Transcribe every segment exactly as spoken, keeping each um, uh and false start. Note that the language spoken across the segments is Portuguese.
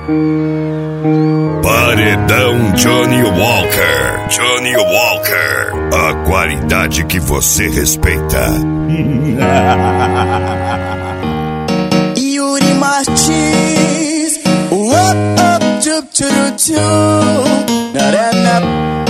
Paredão Johnny Walker. Johnny Walker. A qualidade que você respeita. Yuri Martins. Up, up, chup, chup, chup. Na-na-na.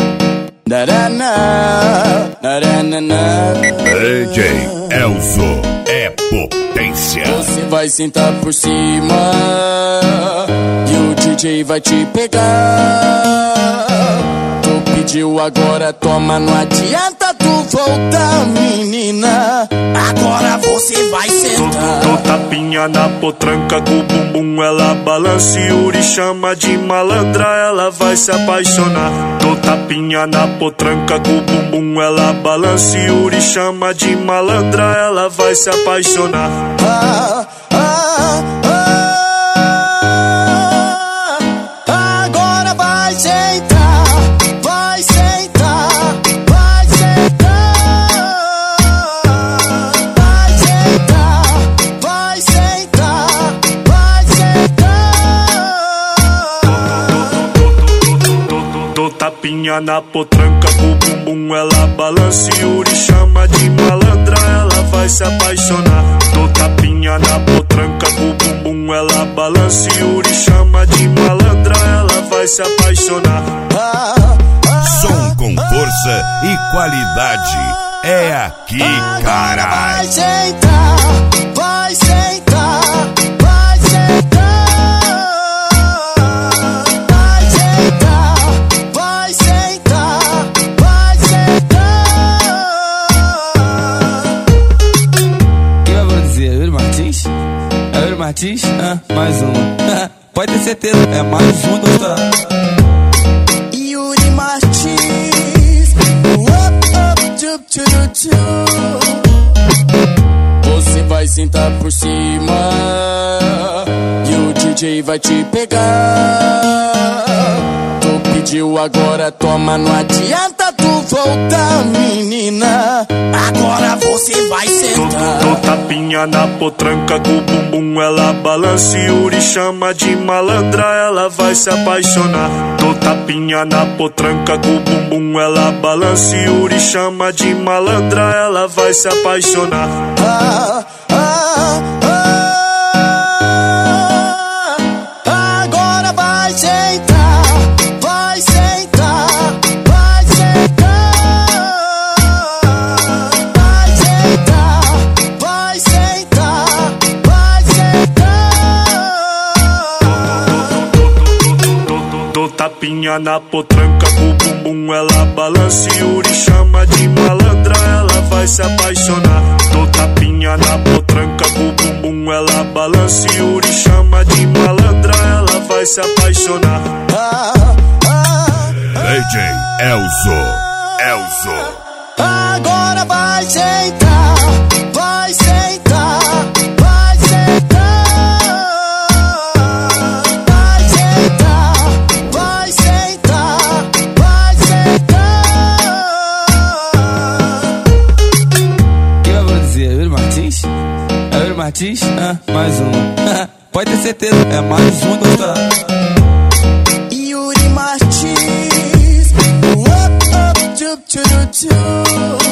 Na-na-na. Na-na-na. D J Elzo é potência. Você vai sentar por cima e o D J vai te pegar. Tu pediu, agora toma, não adianta tu voltar, menina. Agora você vai sentar. Tô tapinha na potranca com o bumbum, ela balança. Yuri chama de malandra, ela vai se apaixonar. Tô tapinha na potranca com o bumbum, ela balança. Yuri chama de malandra, ela vai se apaixonar. Ah, ah, ah, agora vai sentar, vai sentar, vai sentar, vai sentar, vai sentar, vai sentar. Tô tapinha na potranca com o bumbum, ela balança. Yuri chama de malandra, ela vai se apaixonar. Tô tapinha na potranca com o bumbum, ela balança. Yuri chama de malandra, ela vai se apaixonar. Som com força e qualidade é aqui, caralho. Vai sentar, vai sentar, vai sentar, vai sentar, vai sentar, vai sentar. O que eu vou dizer? Yuri Martins? É Yuri Martins? Ah, mais um. Pode ter certeza, é mais um, doutor. Yuri Martins. Up, up, chup, chup, chup. Você vai sentar por cima e o D J vai te pegar. Tu pediu, agora toma, não adianta tu voltar, menina. Agora você vai sentar. Tô tapinha na potranca com o bumbum, ela balança. Yuri chama de malandra, ela vai se apaixonar. Tô tapinha na potranca com o bumbum, ela balança. Yuri chama de malandra, ela vai se apaixonar. Ah, ah, ah, agora vai sentar, vai sentar, vai sentar, vai sentar, vai sentar, vai sentar. Tô tapinha na potranca com o bumbum, ela balança. Yuri chama de malandra, ela vai se apaixonar. Tô tapinha na potranca com o bumbum, ela balança. Yuri chama de malandra, ela vai se apaixonar. D J Elzo, Elzo. Agora vai sentar, vai sentar, vai sentar, vai sentar, vai sentar, vai sentar. O que eu vou dizer? Yuri Martins? É Yuri Martins? Ah, mais um. Pode ter certeza, é mais um, doutor. Yuri Martins. Up, up, chup, chup, chup.